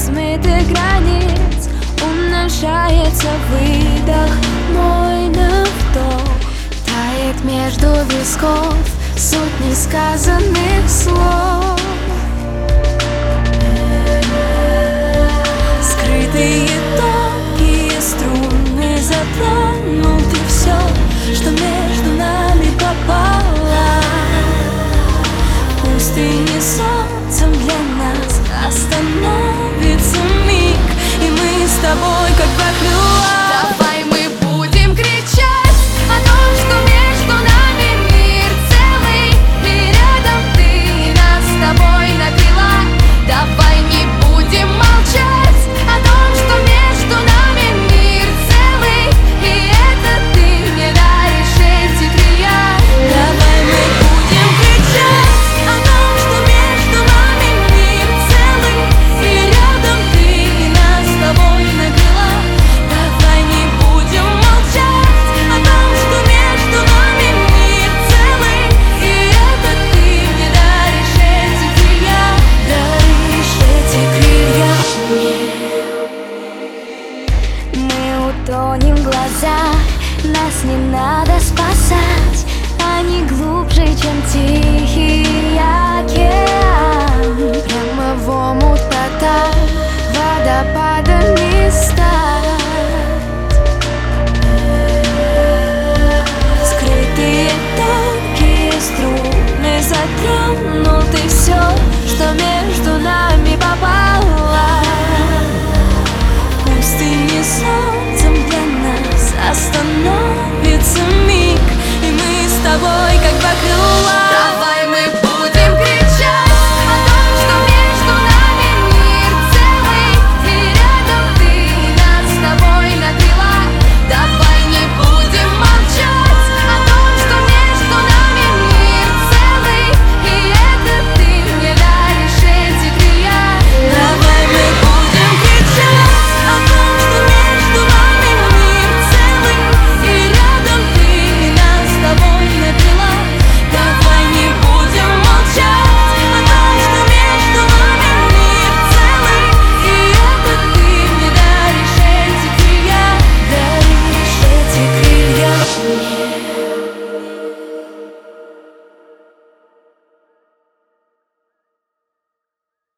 размытых границ умножается выдох мой на вдох. Тает между висков сотни сказанных слов. Скрытые тонкие струны затронул ты все, что между нами попало. В пустыне солнцем для нас остановится миг, и мы с тобой как два крыла.